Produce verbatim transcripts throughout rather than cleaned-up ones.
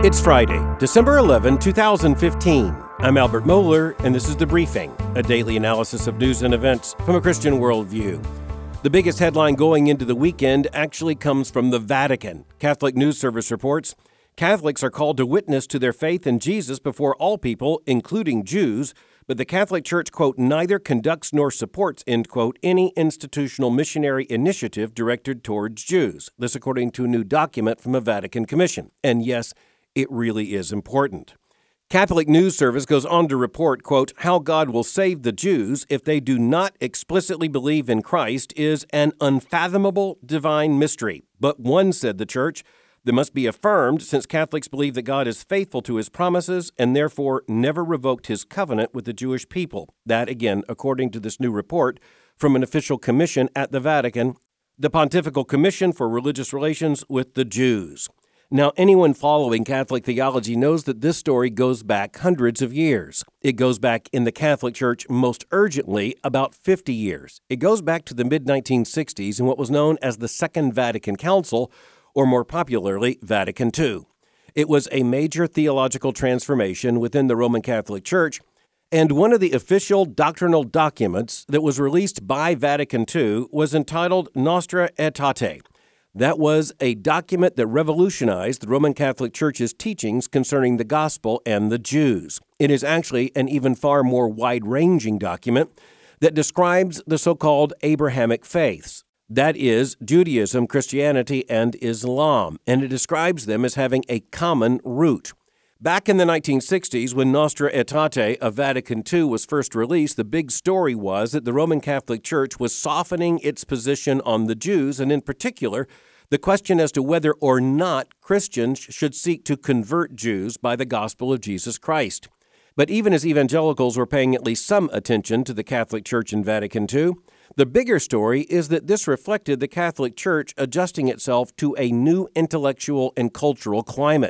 It's Friday, December eleventh, twenty fifteen. I'm Albert Mohler, and this is The Briefing, a daily analysis of news and events from a Christian worldview. The biggest headline going into the weekend actually comes from the Vatican. Catholic News Service reports, Catholics are called to witness to their faith in Jesus before all people, including Jews, but the Catholic Church, quote, neither conducts nor supports, end quote, any institutional missionary initiative directed towards Jews. This according to a new document from a Vatican commission. And yes, it really is important. Catholic News Service goes on to report, quote, how God will save the Jews if they do not explicitly believe in Christ is an unfathomable divine mystery. But one, said the Church, that must be affirmed since Catholics believe that God is faithful to his promises and therefore never revoked his covenant with the Jewish people. That, again, according to this new report from an official commission at the Vatican, the Pontifical Commission for Religious Relations with the Jews. Now, anyone following Catholic theology knows that this story goes back hundreds of years. It goes back in the Catholic Church most urgently about fifty years. It goes back to the mid nineteen sixties in what was known as the Second Vatican Council, or more popularly, Vatican Two. It was a major theological transformation within the Roman Catholic Church, and one of the official doctrinal documents that was released by Vatican Two was entitled Nostra Aetate. That was a document that revolutionized the Roman Catholic Church's teachings concerning the gospel and the Jews. It is actually an even far more wide-ranging document that describes the so-called Abrahamic faiths. That is, Judaism, Christianity, and Islam, and it describes them as having a common root. Back in the nineteen sixties, when Nostra Aetate of Vatican Two was first released, the big story was that the Roman Catholic Church was softening its position on the Jews, and in particular, the question as to whether or not Christians should seek to convert Jews by the gospel of Jesus Christ. But even as evangelicals were paying at least some attention to the Catholic Church in Vatican Two, the bigger story is that this reflected the Catholic Church adjusting itself to a new intellectual and cultural climate.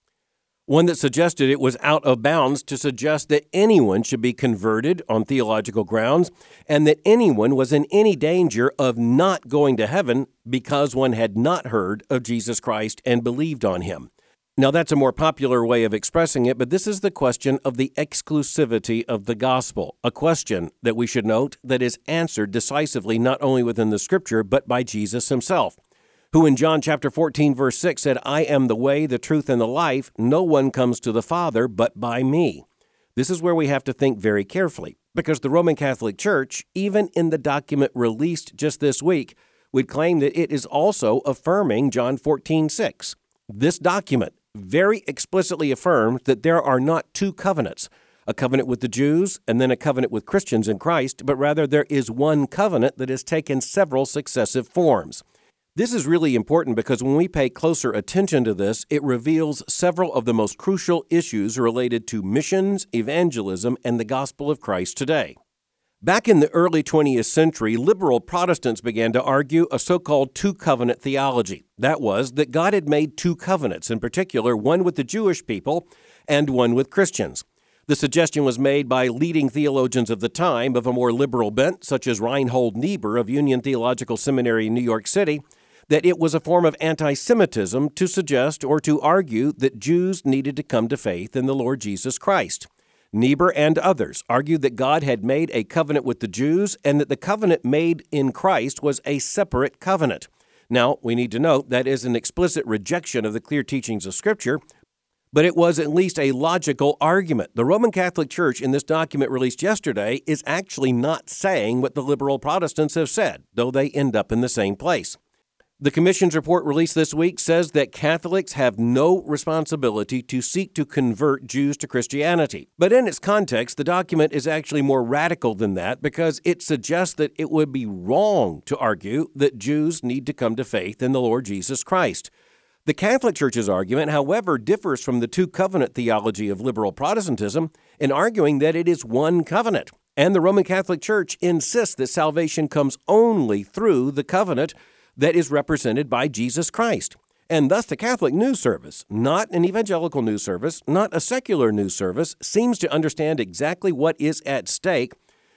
One that suggested it was out of bounds to suggest that anyone should be converted on theological grounds and that anyone was in any danger of not going to heaven because one had not heard of Jesus Christ and believed on him. Now, that's a more popular way of expressing it, but this is the question of the exclusivity of the gospel, a question that we should note that is answered decisively not only within the Scripture, but by Jesus himself, who in John chapter fourteen, verse six said, I am the way, the truth, and the life. No one comes to the Father but by me. This is where we have to think very carefully, because the Roman Catholic Church, even in the document released just this week, would claim that it is also affirming John fourteen, six. This document very explicitly affirms that there are not two covenants, a covenant with the Jews and then a covenant with Christians in Christ, but rather there is one covenant that has taken several successive forms. This is really important because when we pay closer attention to this, it reveals several of the most crucial issues related to missions, evangelism, and the gospel of Christ today. Back in the early twentieth century, liberal Protestants began to argue a so-called two-covenant theology. That was that God had made two covenants, in particular, one with the Jewish people and one with Christians. The suggestion was made by leading theologians of the time of a more liberal bent, such as Reinhold Niebuhr of Union Theological Seminary in New York City, that it was a form of anti-Semitism to suggest or to argue that Jews needed to come to faith in the Lord Jesus Christ. Niebuhr and others argued that God had made a covenant with the Jews and that the covenant made in Christ was a separate covenant. Now, we need to note that is an explicit rejection of the clear teachings of Scripture, but it was at least a logical argument. The Roman Catholic Church in this document released yesterday is actually not saying what the liberal Protestants have said, though they end up in the same place. The Commission's report released this week says that Catholics have no responsibility to seek to convert Jews to Christianity. But in its context, the document is actually more radical than that because it suggests that it would be wrong to argue that Jews need to come to faith in the Lord Jesus Christ. The Catholic Church's argument, however, differs from the two-covenant theology of liberal Protestantism in arguing that it is one covenant. And the Roman Catholic Church insists that salvation comes only through the covenant that is represented by Jesus Christ. And thus the Catholic News Service, not an evangelical news service, not a secular news service, seems to understand exactly what is at stake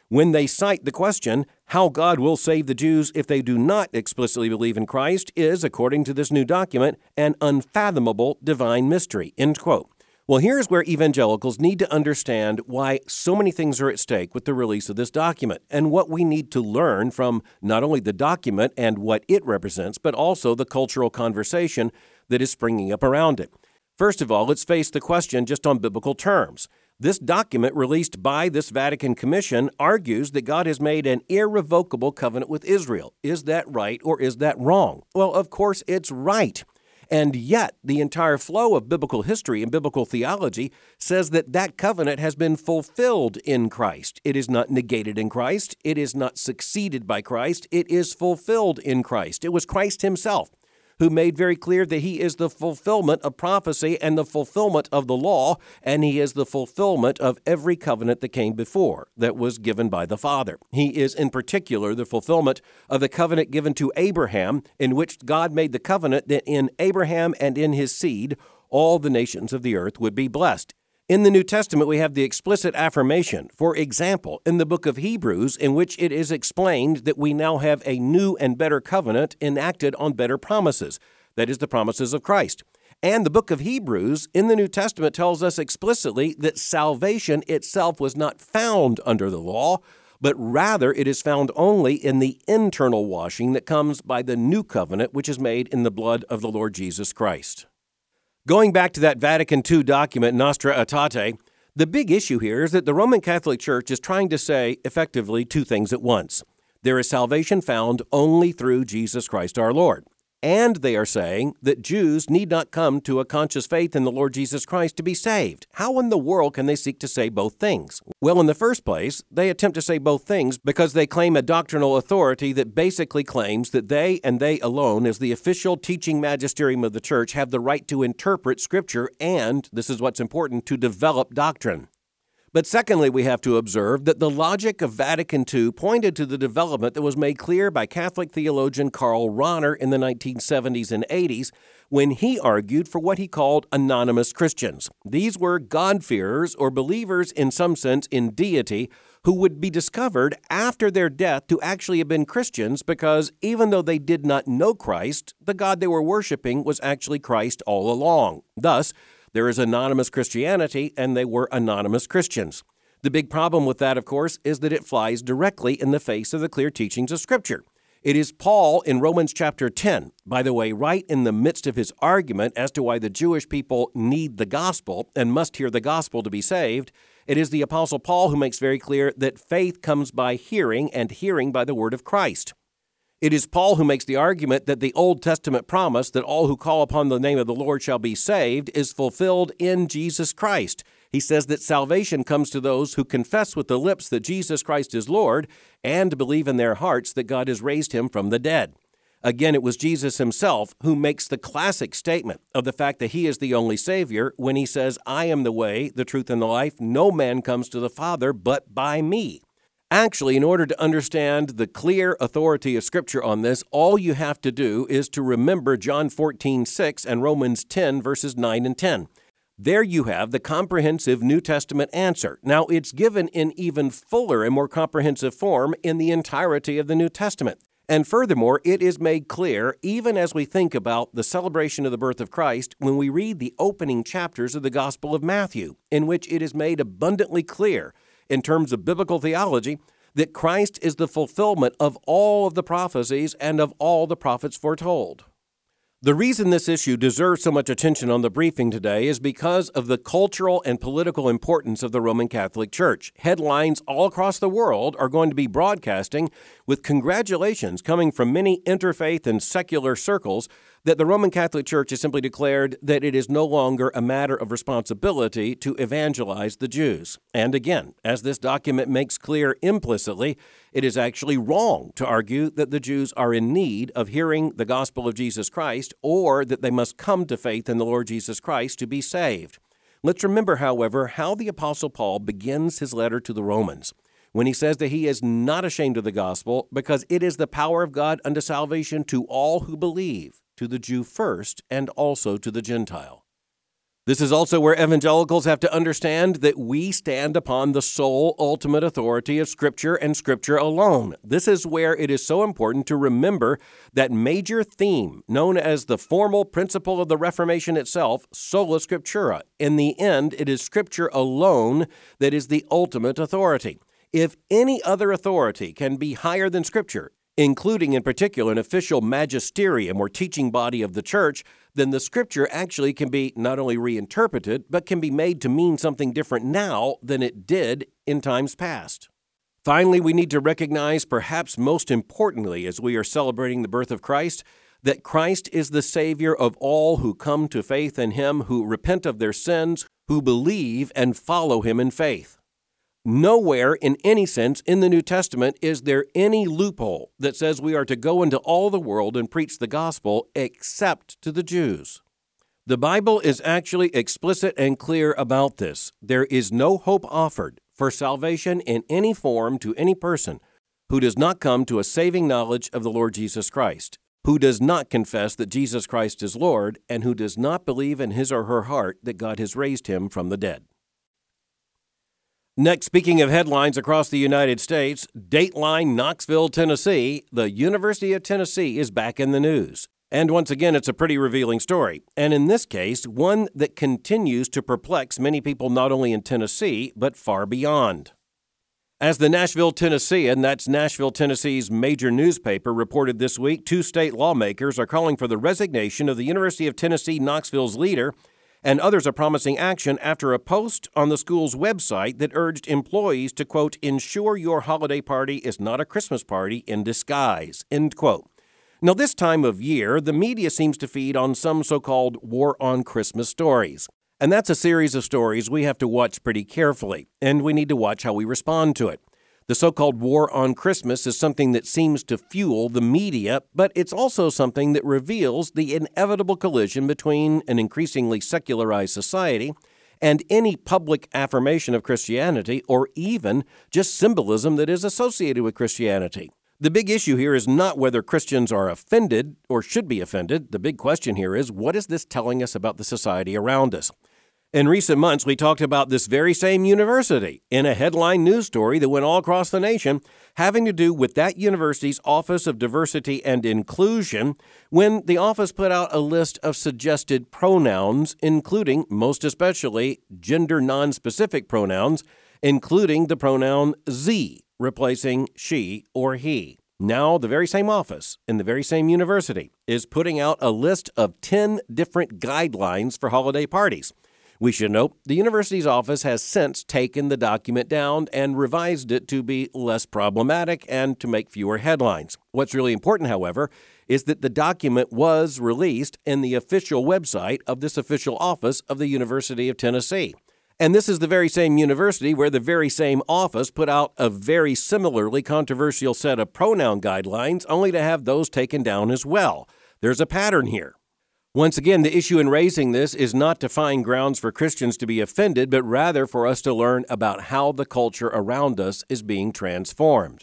When they cite the question, how God will save the Jews if they do not explicitly believe in Christ is, according to this new document, an unfathomable divine mystery, end quote. Well, here's where evangelicals need to understand why so many things are at stake with the release of this document, and what we need to learn from not only the document and what it represents, but also the cultural conversation that is springing up around it. First of all, let's face the question just on biblical terms. This document released by this Vatican Commission argues that God has made an irrevocable covenant with Israel. Is that right or is that wrong? Well, of course it's right. And yet, the entire flow of biblical history and biblical theology says that that covenant has been fulfilled in Christ. It is not negated in Christ. It is not succeeded by Christ. It is fulfilled in Christ. It was Christ himself who made very clear that he is the fulfillment of prophecy and the fulfillment of the law, and he is the fulfillment of every covenant that came before that was given by the Father. He is in particular the fulfillment of the covenant given to Abraham, in which God made the covenant that in Abraham and in his seed all the nations of the earth would be blessed. In the New Testament, we have the explicit affirmation, for example, in the book of Hebrews, in which it is explained that we now have a new and better covenant enacted on better promises. That is the promises of Christ. And the book of Hebrews in the New Testament tells us explicitly that salvation itself was not found under the law, but rather it is found only in the internal washing that comes by the new covenant, which is made in the blood of the Lord Jesus Christ. Going back to that Vatican Two document, Nostra Aetate, the big issue here is that the Roman Catholic Church is trying to say, effectively, two things at once. There is salvation found only through Jesus Christ our Lord. And they are saying that Jews need not come to a conscious faith in the Lord Jesus Christ to be saved. How in the world can they seek to say both things? Well, in the first place, they attempt to say both things because they claim a doctrinal authority that basically claims that they and they alone, as the official teaching magisterium of the church, have the right to interpret Scripture and, this is what's important, to develop doctrine. But secondly, we have to observe that the logic of Vatican Two pointed to the development that was made clear by Catholic theologian Karl Rahner in the nineteen seventies and eighties when he argued for what he called anonymous Christians. These were God-fearers or believers in some sense in deity who would be discovered after their death to actually have been Christians because even though they did not know Christ, the God they were worshiping was actually Christ all along. Thus, there is anonymous Christianity, and they were anonymous Christians. The big problem with that, of course, is that it flies directly in the face of the clear teachings of Scripture. It is Paul in Romans chapter ten, by the way, right in the midst of his argument as to why the Jewish people need the gospel and must hear the gospel to be saved. It is the Apostle Paul who makes very clear that faith comes by hearing, and hearing by the word of Christ. It is Paul who makes the argument that the Old Testament promise that all who call upon the name of the Lord shall be saved is fulfilled in Jesus Christ. He says that salvation comes to those who confess with the lips that Jesus Christ is Lord and believe in their hearts that God has raised him from the dead. Again, it was Jesus himself who makes the classic statement of the fact that he is the only Savior when he says, I am the way, the truth, and the life. No man comes to the Father but by me. Actually, in order to understand the clear authority of Scripture on this, all you have to do is to remember John fourteen six and Romans ten, verses nine and ten. There you have the comprehensive New Testament answer. Now, it's given in even fuller and more comprehensive form in the entirety of the New Testament. And furthermore, it is made clear, even as we think about the celebration of the birth of Christ, when we read the opening chapters of the Gospel of Matthew, in which it is made abundantly clear in terms of biblical theology, that Christ is the fulfillment of all of the prophecies and of all the prophets foretold. The reason this issue deserves so much attention on the briefing today is because of the cultural and political importance of the Roman Catholic Church. Headlines all across the world are going to be broadcasting with congratulations coming from many interfaith and secular circles that the Roman Catholic Church has simply declared that it is no longer a matter of responsibility to evangelize the Jews. And again, as this document makes clear implicitly, it is actually wrong to argue that the Jews are in need of hearing the gospel of Jesus Christ or that they must come to faith in the Lord Jesus Christ to be saved. Let's remember, however, how the Apostle Paul begins his letter to the Romans when he says that he is not ashamed of the gospel because it is the power of God unto salvation to all who believe, to the Jew first and also to the Gentile. This is also where evangelicals have to understand that we stand upon the sole ultimate authority of Scripture and Scripture alone. This is where it is so important to remember that major theme known as the formal principle of the Reformation itself, sola scriptura. In the end, it is Scripture alone that is the ultimate authority. If any other authority can be higher than Scripture, including in particular an official magisterium or teaching body of the church, then the Scripture actually can be not only reinterpreted, but can be made to mean something different now than it did in times past. Finally, we need to recognize, perhaps most importantly as we are celebrating the birth of Christ, that Christ is the Savior of all who come to faith in Him, who repent of their sins, who believe and follow Him in faith. Nowhere in any sense in the New Testament is there any loophole that says we are to go into all the world and preach the gospel except to the Jews. The Bible is actually explicit and clear about this. There is no hope offered for salvation in any form to any person who does not come to a saving knowledge of the Lord Jesus Christ, who does not confess that Jesus Christ is Lord, and who does not believe in his or her heart that God has raised him from the dead. Next, speaking of headlines across the United States, Dateline, Knoxville, Tennessee, the University of Tennessee is back in the news. And once again, it's a pretty revealing story. And in this case, one that continues to perplex many people not only in Tennessee, but far beyond. As the Nashville Tennessean, that's Nashville, Tennessee's major newspaper, reported this week, two state lawmakers are calling for the resignation of the University of Tennessee Knoxville's leader, and others are promising action after a post on the school's website that urged employees to, quote, ensure your holiday party is not a Christmas party in disguise, end quote. Now, this time of year, the media seems to feed on some so-called war on Christmas stories. And that's a series of stories we have to watch pretty carefully, and we need to watch how we respond to it. The so-called war on Christmas is something that seems to fuel the media, but it's also something that reveals the inevitable collision between an increasingly secularized society and any public affirmation of Christianity, or even just symbolism that is associated with Christianity. The big issue here is not whether Christians are offended or should be offended. The big question here is, what is this telling us about the society around us? In recent months, we talked about this very same university in a headline news story that went all across the nation, having to do with that university's Office of Diversity and Inclusion, when the office put out a list of suggested pronouns, including, most especially, gender non-specific pronouns, including the pronoun Z, replacing she or he. Now, the very same office in the very same university is putting out a list of ten different guidelines for holiday parties. We should note the university's office has since taken the document down and revised it to be less problematic and to make fewer headlines. What's really important, however, is that the document was released in the official website of this official office of the University of Tennessee. And this is the very same university where the very same office put out a very similarly controversial set of pronoun guidelines, only to have those taken down as well. There's a pattern here. Once again, the issue in raising this is not to find grounds for Christians to be offended, but rather for us to learn about how the culture around us is being transformed.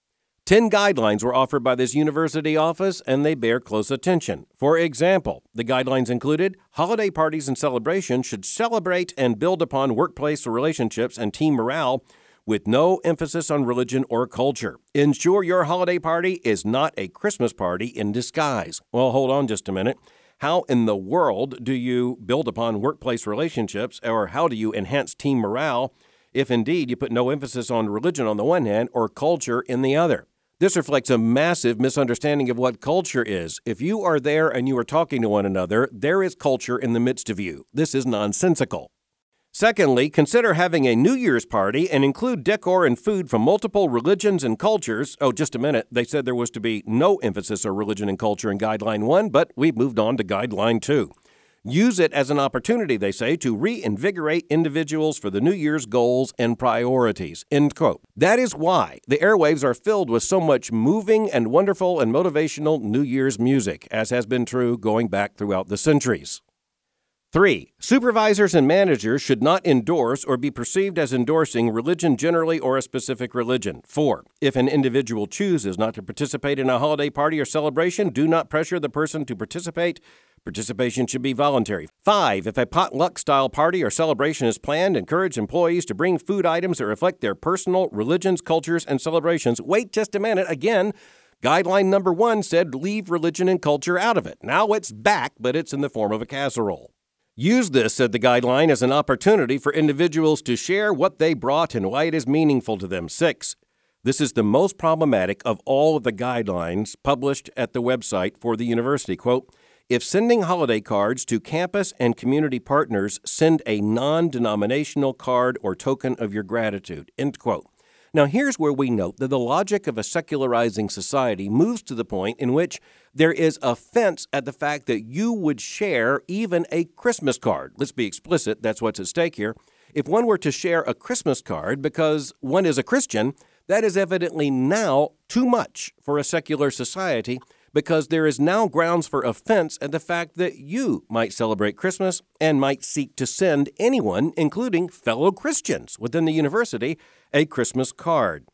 Ten guidelines were offered by this university office, and they bear close attention. For example, the guidelines included holiday parties and celebrations should celebrate and build upon workplace relationships and team morale with no emphasis on religion or culture. Ensure your holiday party is not a Christmas party in disguise. Well, hold on just a minute. How in the world do you build upon workplace relationships, or how do you enhance team morale if indeed you put no emphasis on religion on the one hand or culture in the other? This reflects a massive misunderstanding of what culture is. If you are there and you are talking to one another, there is culture in the midst of you. This is nonsensical. Secondly, consider having a New Year's party and include decor and food from multiple religions and cultures. Oh, just a minute. They said there was to be no emphasis on religion and culture in Guideline one, but we've moved on to Guideline two. Use it as an opportunity, they say, to reinvigorate individuals for the New Year's goals and priorities, end quote. That is why the airwaves are filled with so much moving and wonderful and motivational New Year's music, as has been true going back throughout the centuries. Three, supervisors and managers should not endorse or be perceived as endorsing religion generally or a specific religion. Four, if an individual chooses not to participate in a holiday party or celebration, do not pressure the person to participate, Participation should be voluntary. Five, if a potluck-style party or celebration is planned, encourage employees to bring food items that reflect their personal religions, cultures, and celebrations. Wait just a minute. Again, guideline number one said leave religion and culture out of it. Now it's back, but it's in the form of a casserole. Use this, said the guideline, as an opportunity for individuals to share what they brought and why it is meaningful to them. Six, this is the most problematic of all of the guidelines published at the website for the university. Quote, if sending holiday cards to campus and community partners, send a non-denominational card or token of your gratitude. End quote. Now, here's where we note that the logic of a secularizing society moves to the point in which there is offense at the fact that you would share even a Christmas card. Let's be explicit, that's what's at stake here. If one were to share a Christmas card because one is a Christian, that is evidently now too much for a secular society because there is now grounds for offense at the fact that you might celebrate Christmas and might seek to send anyone, including fellow Christians within the university, a Christmas card.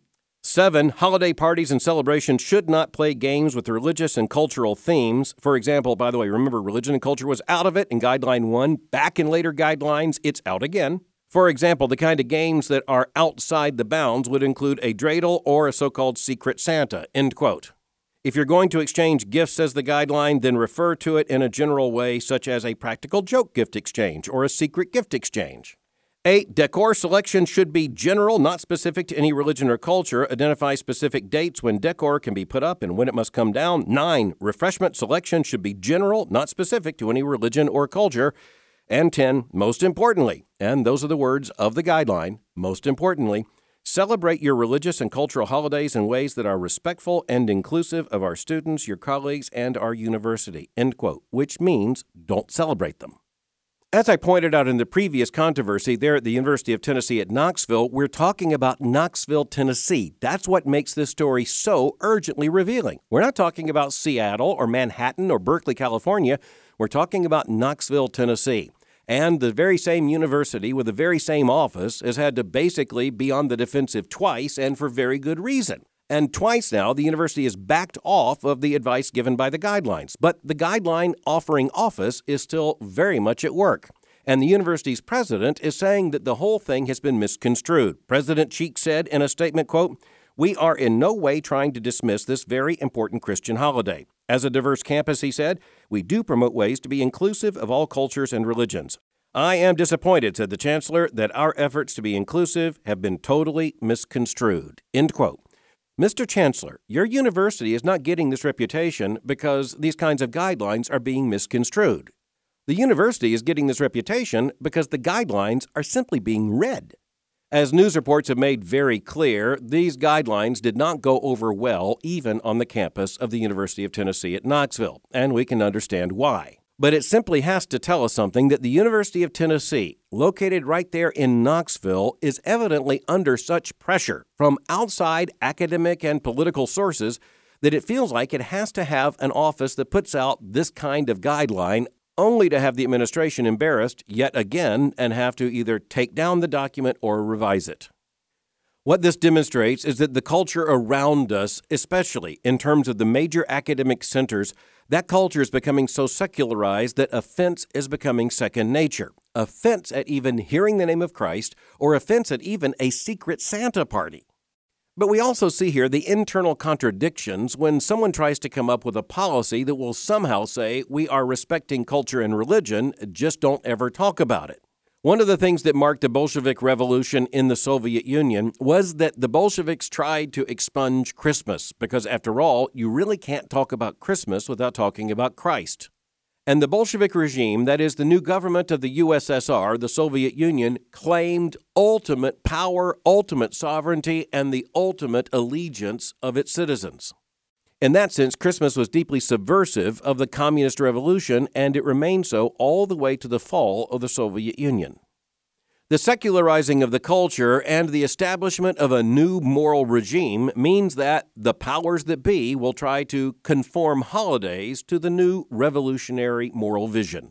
Seven, holiday parties and celebrations should not play games with religious and cultural themes. For example, by the way, remember, religion and culture was out of it in Guideline one. Back in later guidelines, it's out again. For example, the kind of games that are outside the bounds would include a dreidel or a so-called secret Santa, end quote. If you're going to exchange gifts, says the guideline, then refer to it in a general way, such as a practical joke gift exchange or a secret gift exchange. Eight, decor selection should be general, not specific to any religion or culture. Identify specific dates when decor can be put up and when it must come down. Nine, refreshment selection should be general, not specific to any religion or culture. And ten, most importantly, and those are the words of the guideline, most importantly, celebrate your religious and cultural holidays in ways that are respectful and inclusive of our students, your colleagues, and our university, end quote, which means don't celebrate them. As I pointed out in the previous controversy there at the University of Tennessee at Knoxville, we're talking about Knoxville, Tennessee. That's what makes this story so urgently revealing. We're not talking about Seattle or Manhattan or Berkeley, California. We're talking about Knoxville, Tennessee. And the very same university with the very same office has had to basically be on the defensive twice and for very good reason. And twice now, the university has backed off of the advice given by the guidelines. But the guideline offering office is still very much at work. And the university's president is saying that the whole thing has been misconstrued. President Cheek said in a statement, quote, we are in no way trying to dismiss this very important Christian holiday. As a diverse campus, he said, we do promote ways to be inclusive of all cultures and religions. I am disappointed, said the chancellor, that our efforts to be inclusive have been totally misconstrued. End quote. Mister Chancellor, your university is not getting this reputation because these kinds of guidelines are being misconstrued. The university is getting this reputation because the guidelines are simply being read. As news reports have made very clear, these guidelines did not go over well even on the campus of the University of Tennessee at Knoxville, and we can understand why. But it simply has to tell us something that the University of Tennessee, located right there in Knoxville, is evidently under such pressure from outside academic and political sources that it feels like it has to have an office that puts out this kind of guideline, only to have the administration embarrassed yet again and have to either take down the document or revise it. What this demonstrates is that the culture around us, especially in terms of the major academic centers, that culture is becoming so secularized that offense is becoming second nature. Offense at even hearing the name of Christ, or offense at even a secret Santa party. But we also see here the internal contradictions when someone tries to come up with a policy that will somehow say we are respecting culture and religion, just don't ever talk about it. One of the things that marked the Bolshevik Revolution in the Soviet Union was that the Bolsheviks tried to expunge Christmas, because after all, you really can't talk about Christmas without talking about Christ. And the Bolshevik regime, that is the new government of the U S S R, the Soviet Union, claimed ultimate power, ultimate sovereignty, and the ultimate allegiance of its citizens. In that sense, Christmas was deeply subversive of the communist revolution, and it remained so all the way to the fall of the Soviet Union. The secularizing of the culture and the establishment of a new moral regime means that the powers that be will try to conform holidays to the new revolutionary moral vision.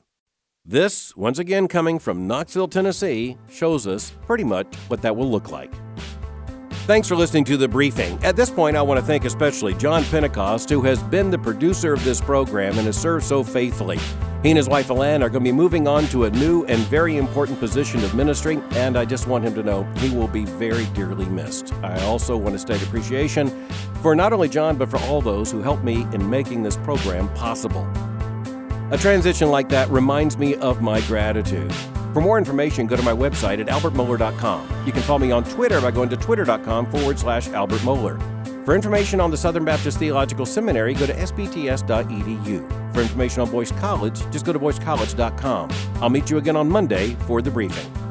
This, once again coming from Knoxville, Tennessee, shows us pretty much what that will look like. Thanks for listening to The Briefing. At this point, I want to thank especially John Pentecost, who has been the producer of this program and has served so faithfully. He and his wife, Alan, are going to be moving on to a new and very important position of ministry, and I just want him to know he will be very dearly missed. I also want to state appreciation for not only John, but for all those who helped me in making this program possible. A transition like that reminds me of my gratitude. For more information, go to my website at albert mohler dot com. You can follow me on Twitter by going to twitter.com forward slash Albert Mohler. For information on the Southern Baptist Theological Seminary, go to s b t s dot e d u. For information on Boyce College, just go to boyce college dot com. I'll meet you again on Monday for The Briefing.